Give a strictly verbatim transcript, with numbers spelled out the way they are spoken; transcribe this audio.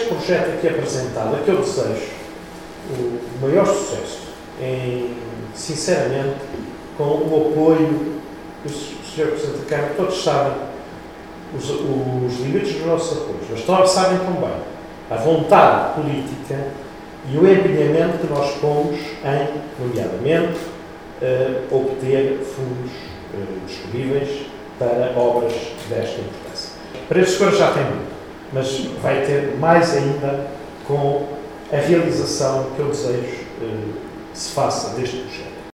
projeto aqui apresentado, a que eu desejo o maior sucesso, em, sinceramente, com o apoio do senhor Presidente da Câmara. Todos sabem os, os limites dos nossos apoios, mas todos sabem também a vontade política e o empenhamento que nós pomos em, nomeadamente, uh, obter fundos uh, disponíveis para obras desta importância. Para estes coisas já tem muito, mas vai ter mais ainda com a realização que eu desejo uh, se faça deste projeto.